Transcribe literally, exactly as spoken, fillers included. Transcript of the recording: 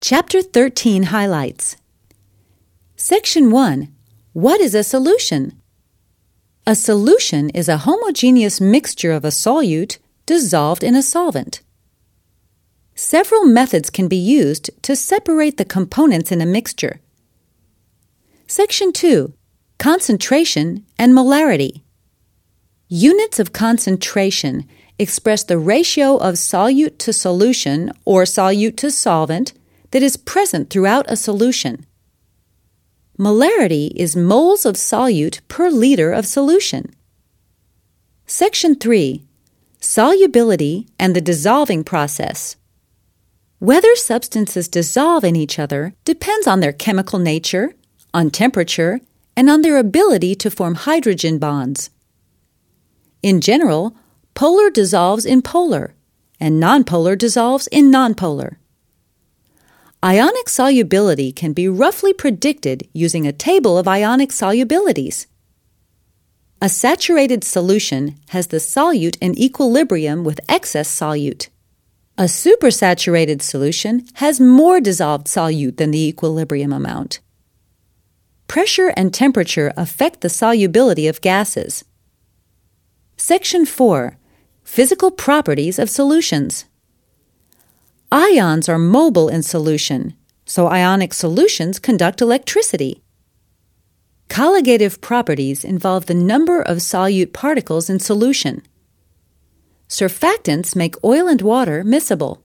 Chapter thirteen highlights. Section one. What is a solution? A solution is a homogeneous mixture of a solute dissolved in a solvent. Several methods can be used to separate the components in a mixture. Section two. Concentration and molarity. Units of concentration express the ratio of solute to solution or solute to solvent that is present throughout a solution. Molarity is moles of solute per liter of solution. Section three. Solubility and the dissolving process. Whether substances dissolve in each other depends on their chemical nature, on temperature, and on their ability to form hydrogen bonds. In general, polar dissolves in polar, and nonpolar dissolves in nonpolar. Ionic solubility can be roughly predicted using a table of ionic solubilities. A saturated solution has the solute in equilibrium with excess solute. A supersaturated solution has more dissolved solute than the equilibrium amount. Pressure and temperature affect the solubility of gases. Section four. Physical properties of solutions. Ions are mobile in solution, so ionic solutions conduct electricity. Colligative properties involve the number of solute particles in solution. Surfactants make oil and water miscible.